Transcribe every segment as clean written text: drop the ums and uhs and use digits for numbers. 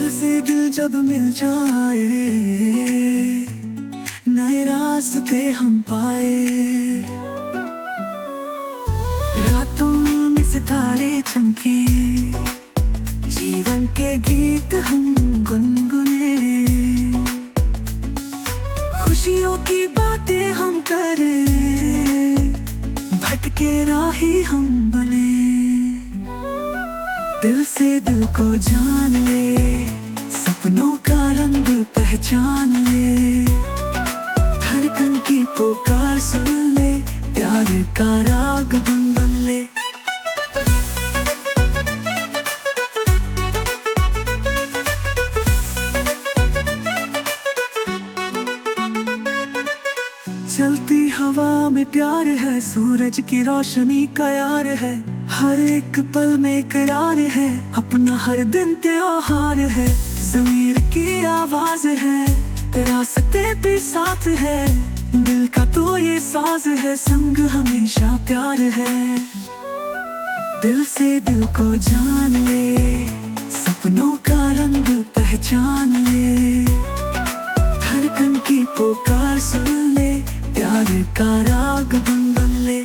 दिल से दिल जब मिल जाए, नए रास्ते हम पाए। रातों में सितारे चमके, जीवन के गीत हम गुनगुने। खुशियों की बातें हम करें, भटके राही हम बने। दिल से दिल को जान ले, सपनों का रंग पहचान ले। धड़कन की पुकार सुन ले, प्यार का राग बन ले। चलती हवा में प्यार है, सूरज की रोशनी का यार है। हर एक पल में करार है, अपना हर दिन त्योहार है। ज़मीर की आवाज है, रास्ते पे साथ है। दिल का तो ये साज है, संग हमेशा प्यार है। दिल से दिल को जान ले, सपनों का रंग पहचान ले। धड़कन की पुकार सुन ले, प्यार का राग बन ले।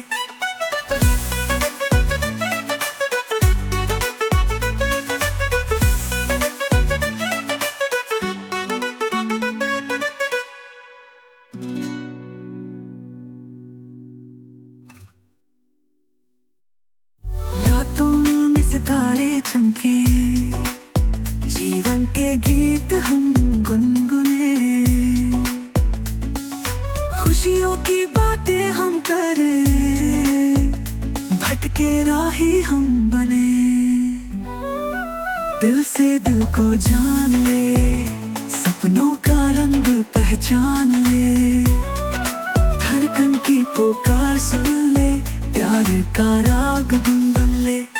रातों में सितारे चमके, जीवन के गीत हम गुनगुने। खुशियों की बातें हम करें, भटके राही हम बने। दिल से दिल को जान ले, सपनों का रंग पहचान ले। धड़कन की पुकार सुन ले, प्यार का राग बन ले।